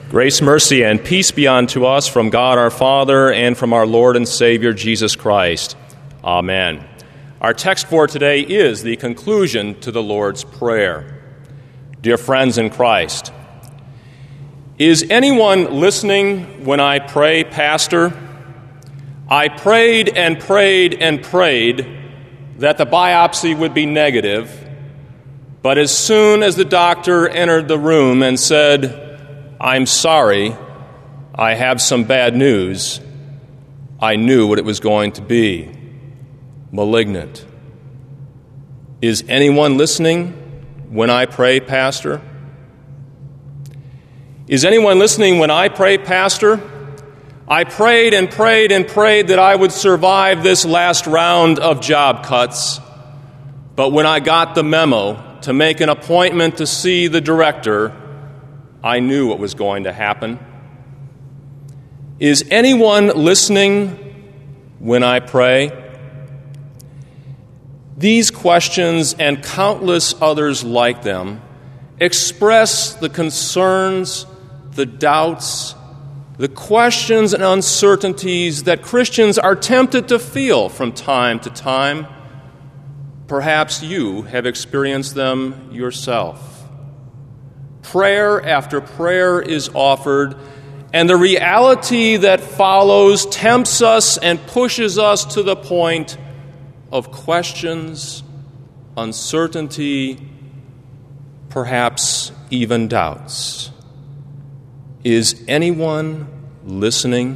Grace, mercy, and peace be unto us from God our Father and from our Lord and Savior Jesus Christ. Amen. Our text for today is the conclusion to the Lord's Prayer. Dear friends in Christ, is anyone listening when I pray, Pastor? I prayed and prayed and prayed that the biopsy would be negative, but as soon as the doctor entered the room and said, "I'm sorry, I have some bad news," I knew what it was going to be: malignant. Is anyone listening when I pray, Pastor? Is anyone listening when I pray, Pastor? I prayed and prayed and prayed that I would survive this last round of job cuts, but when I got the memo to make an appointment to see the director, I knew what was going to happen. Is anyone listening when I pray? These questions and countless others like them express the concerns, the doubts, the questions and uncertainties that Christians are tempted to feel from time to time. Perhaps you have experienced them yourself. Prayer after prayer is offered, and the reality that follows tempts us and pushes us to the point of questions, uncertainty, perhaps even doubts. Is anyone listening?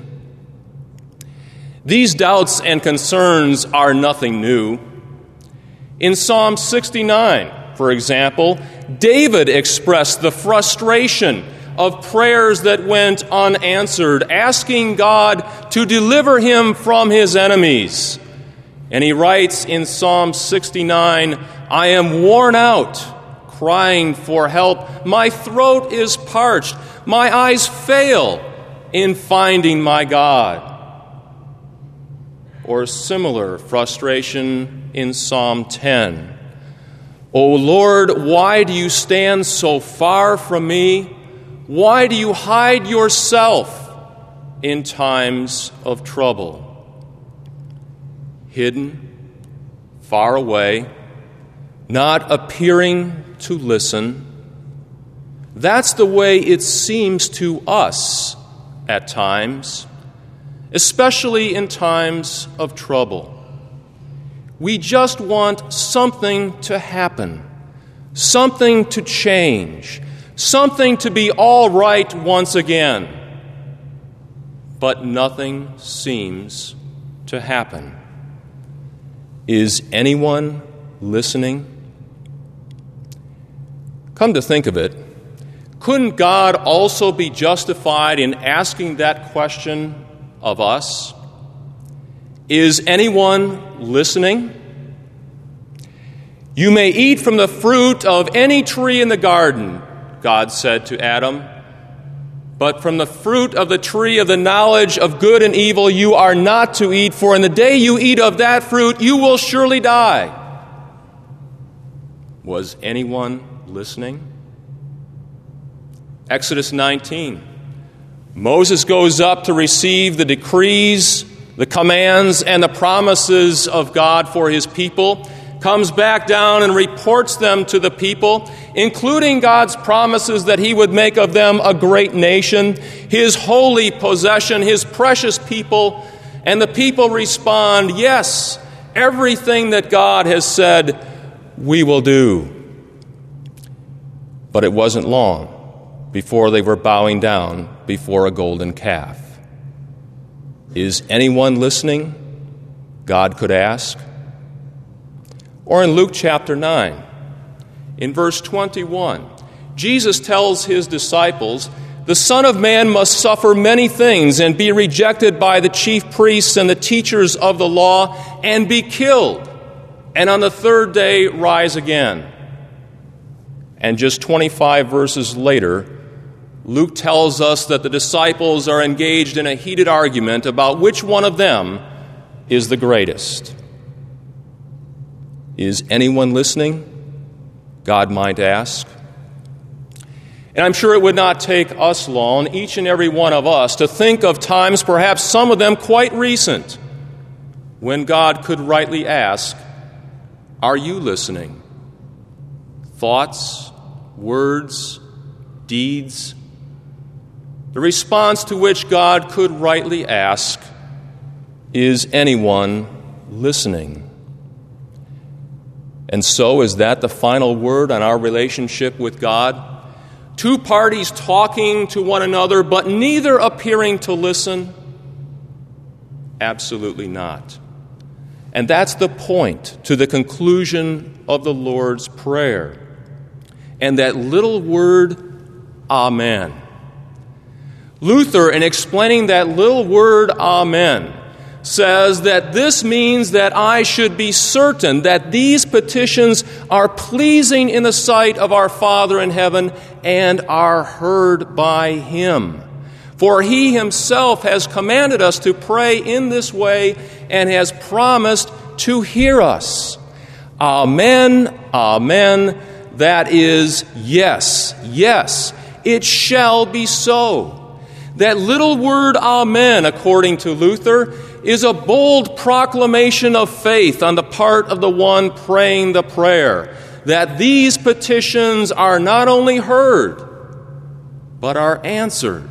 These doubts and concerns are nothing new. In Psalm 69, for example, David expressed the frustration of prayers that went unanswered, asking God to deliver him from his enemies. And he writes in Psalm 69, "I am worn out, crying for help. My throat is parched. My eyes fail in finding my God." Or similar frustration in Psalm 10. "O Lord, why do you stand so far from me? Why do you hide yourself in times of trouble?" Hidden, far away, not appearing to listen. That's the way it seems to us at times, especially in times of trouble. We just want something to happen, something to change, something to be all right once again. But nothing seems to happen. Is anyone listening? Come to think of it, couldn't God also be justified in asking that question of us? Is anyone listening? "You may eat from the fruit of any tree in the garden," God said to Adam, "but from the fruit of the tree of the knowledge of good and evil you are not to eat, for in the day you eat of that fruit you will surely die." Was anyone listening? Exodus 19. Moses goes up to receive the decrees, the commands, and the promises of God for his people, comes back down and reports them to the people, including God's promises that he would make of them a great nation, his holy possession, his precious people, and the people respond, "Yes, everything that God has said, we will do." But it wasn't long before they were bowing down before a golden calf. Is anyone listening? God could ask. Or in Luke chapter 9, in verse 21, Jesus tells his disciples, "The Son of Man must suffer many things and be rejected by the chief priests and the teachers of the law and be killed, and on the third day rise again." And just 25 verses later, Luke tells us that the disciples are engaged in a heated argument about which one of them is the greatest. Is anyone listening? God might ask. And I'm sure it would not take us long, each and every one of us, to think of times, perhaps some of them quite recent, when God could rightly ask, "Are you listening?" Thoughts, words, deeds. The response to which God could rightly ask, "Is anyone listening?" And so, is that the final word on our relationship with God? Two parties talking to one another, but neither appearing to listen? Absolutely not. And that's the point to the conclusion of the Lord's Prayer. And that little word, Amen. Luther, in explaining that little word, Amen, says that this means that I should be certain that these petitions are pleasing in the sight of our Father in heaven and are heard by Him. For He Himself has commanded us to pray in this way and has promised to hear us. Amen, amen. That is, yes, yes, it shall be so. That little word, amen, according to Luther, is a bold proclamation of faith on the part of the one praying the prayer, that these petitions are not only heard, but are answered.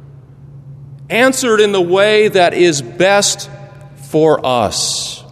Answered in the way that is best for us.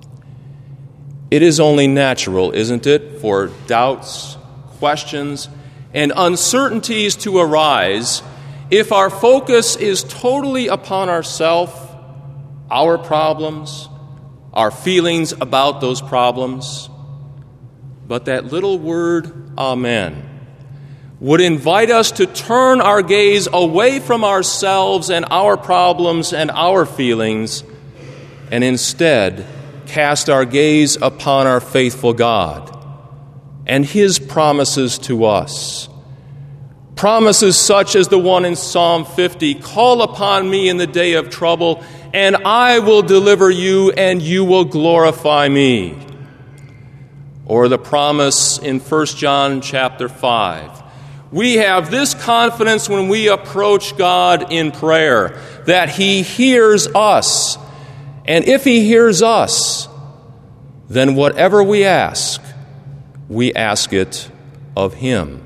It is only natural, isn't it, for doubts, questions, and uncertainties to arise if our focus is totally upon ourselves, our problems, our feelings about those problems. But that little word, amen, would invite us to turn our gaze away from ourselves and our problems and our feelings, and instead cast our gaze upon our faithful God and His promises to us. Promises such as the one in Psalm 50, "Call upon me in the day of trouble, and I will deliver you, and you will glorify me." Or the promise in 1 John chapter 5. We have this confidence when we approach God in prayer, that He hears us. And if He hears us, then whatever we ask it of Him.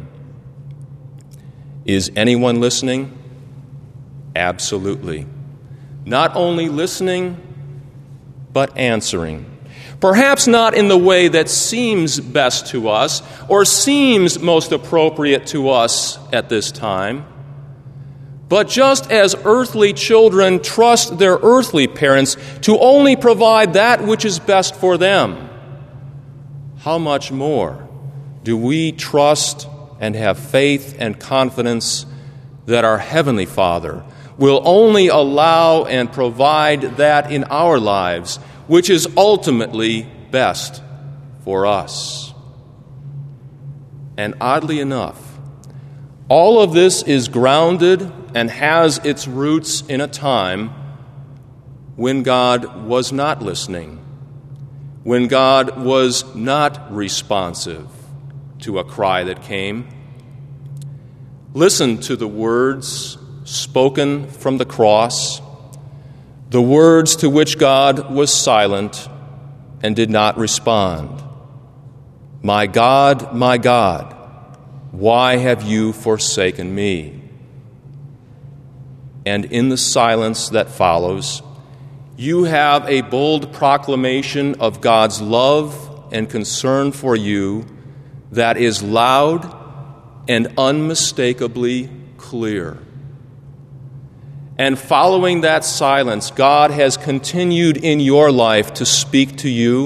Is anyone listening? Absolutely. Not only listening, but answering. Perhaps not in the way that seems best to us or seems most appropriate to us at this time, but just as earthly children trust their earthly parents to only provide that which is best for them, how much more do we trust and have faith and confidence that our Heavenly Father will only allow and provide that in our lives which is ultimately best for us. And oddly enough, all of this is grounded and has its roots in a time when God was not listening, when God was not responsive to a cry that came. Listen to the words spoken from the cross, the words to which God was silent and did not respond. My God, why have you forsaken me?" And in the silence that follows, you have a bold proclamation of God's love and concern for you that is loud and unmistakably clear. And following that silence, God has continued in your life to speak to you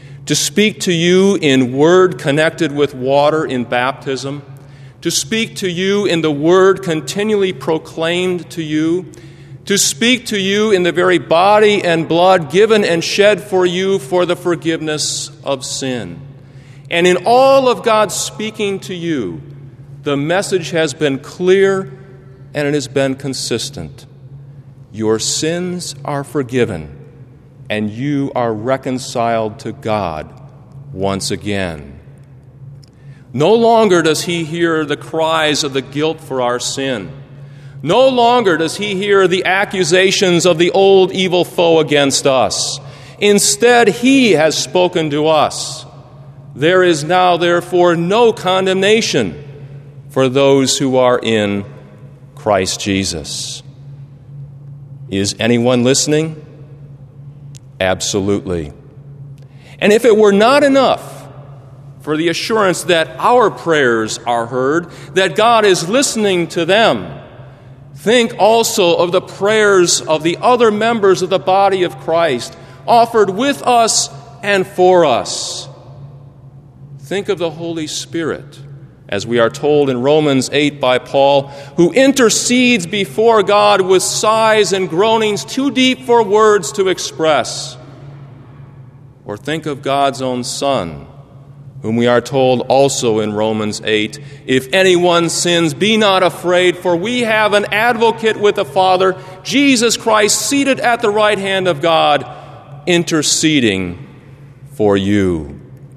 in word connected with water in baptism, to speak to you in the word continually proclaimed to you, to speak to you in the very body and blood given and shed for you for the forgiveness of sin. And in all of God's speaking to you, the message has been clear and it has been consistent. Your sins are forgiven, and you are reconciled to God once again. No longer does he hear the cries of the guilt for our sin. No longer does he hear the accusations of the old evil foe against us. Instead, he has spoken to us. There is now, therefore, no condemnation for those who are in Christ Jesus. Is anyone listening? Absolutely. And if it were not enough for the assurance that our prayers are heard, that God is listening to them, think also of the prayers of the other members of the body of Christ, offered with us and for us. Think of the Holy Spirit, as we are told in Romans 8 by Paul, who intercedes before God with sighs and groanings too deep for words to express. Or think of God's own Son, whom we are told also in Romans 8, if anyone sins, be not afraid, for we have an advocate with the Father, Jesus Christ, seated at the right hand of God, interceding for you.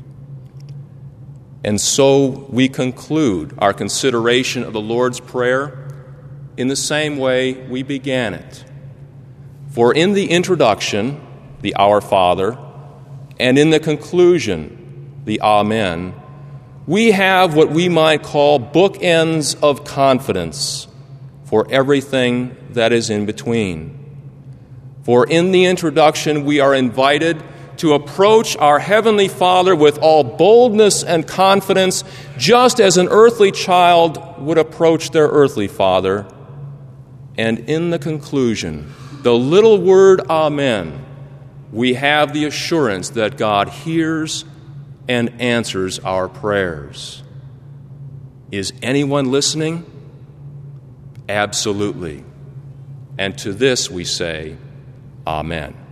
And so we conclude our consideration of the Lord's Prayer in the same way we began it. For in the introduction, the Our Father, and in the conclusion, the Amen, we have what we might call bookends of confidence for everything that is in between. For in the introduction, we are invited to approach our Heavenly Father with all boldness and confidence, just as an earthly child would approach their earthly father. And in the conclusion, the little word Amen, we have the assurance that God hears and answers our prayers. Is anyone listening? Absolutely. And to this we say, Amen.